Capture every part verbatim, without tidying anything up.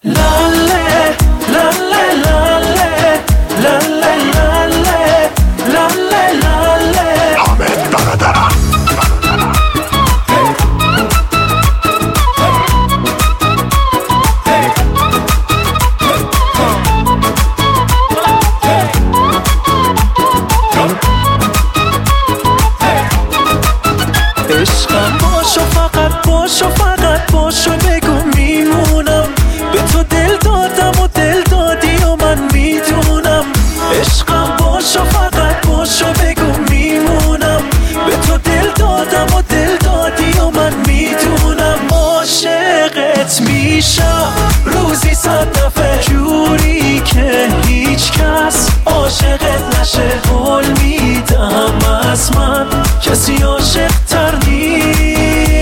لاله لاله لاله لاله لاله لاله لاله حامد برادرم عشقم باشو فقط باشو فقط باشو بگو میمونم به تو دل دادم و دل دادی و من میدونم عشقم باشو فقط باشو بگو میمونم به تو دل دادم و دل دادی و من میدونم عاشقت میشم روزی صد دفعه جوری که هیچ کس عاشقت نشه قول میدم از من کسی عاشق تر نیست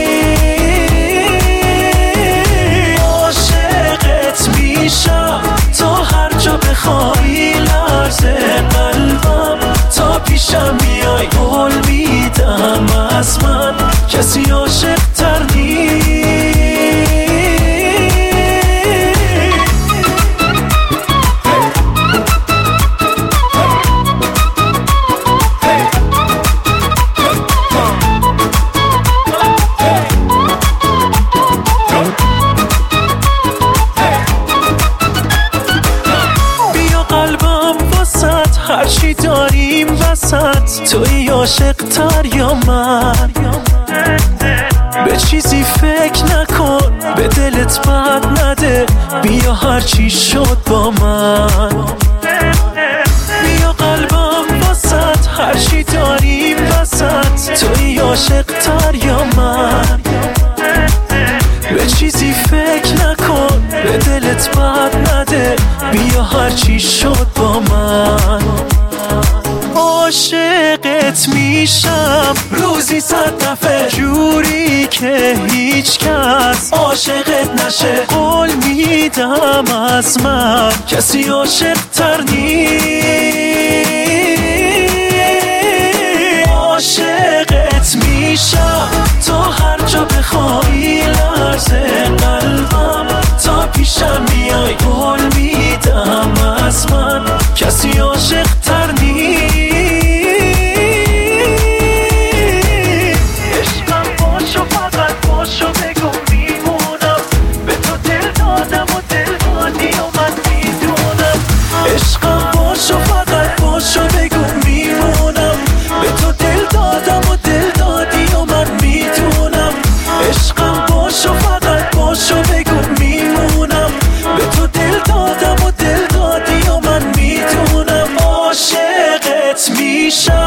عاشقت میشم تا هر جا بخوای لرزه قلبم تا پیشم میای قول میدم از من کسی عاشق تر نیست هرچی داریم وسط توی عاشق تر یا من به چیزی فکر نکن به دلت بد نده بیا هرچی شد با من بیا قلبم وسط هرچی داریم وسط توی عاشق تر یا من به چیزی فکر نکن به دلت بد نده بیا هرچی شد با من عاشقت میشم روزی صد دفعه جوری که هیچ کس عاشقت نشه قول میدم از من کسی عاشق تر نیست عاشقت میشم تا هر جا بخوای لرزه قلبم تا پیشم میای قول میدم از من کسی عاشق تر نیست عشقم باشو فقط باشو بگو میمونم به تو دل دادم و دل دادی و من میدونم عشقم باشو فقط باشو بگو میمونم به تو دل دادم و دل دادی و من میدونم عشقم باشو فقط باشو بگو میمونم به تو دل دادم و دل دادی و من میدونم عاشقت میشم